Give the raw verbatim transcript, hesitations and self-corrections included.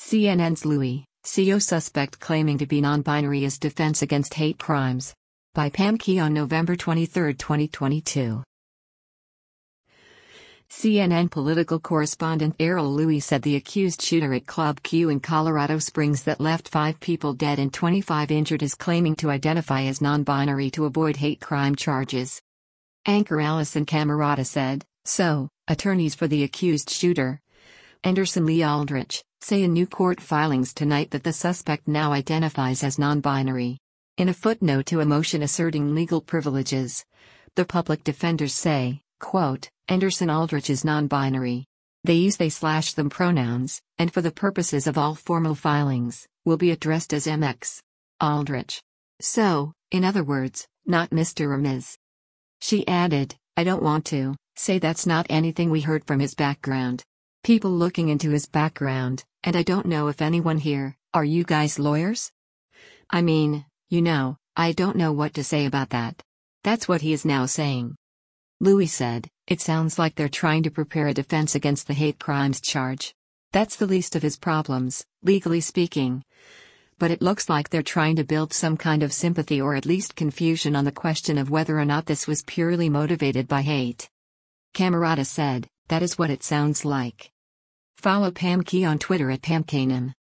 C N N's Louis, C O suspect claiming to be non-binary as defense against hate crimes. By Pam Key on November twenty-third, twenty twenty-two. C N N political correspondent Errol Louis said the accused shooter at Club Q in Colorado Springs that left five people dead and twenty-five injured is claiming to identify as non-binary to avoid hate crime charges. Anchor Allison Camerata said, so, attorneys for the accused shooter, Anderson Lee Aldrich, say in new court filings tonight that the suspect now identifies as non-binary. In a footnote to a motion asserting legal privileges, the public defenders say, quote, Anderson Aldrich is non-binary. They use they slash them pronouns, and for the purposes of all formal filings, will be addressed as M X Aldrich. So, in other words, not Mister or Miz She added, I don't want to say that's not anything we heard from his background. People looking into his background, and I don't know if anyone here, are you guys lawyers? I mean, you know, I don't know what to say about that. That's what he is now saying. Louis said, it sounds like they're trying to prepare a defense against the hate crimes charge. That's the least of his problems, legally speaking. But it looks like they're trying to build some kind of sympathy or at least confusion on the question of whether or not this was purely motivated by hate. Camerata said, that is what it sounds like. Follow Pam Key on Twitter at Pam Kanan.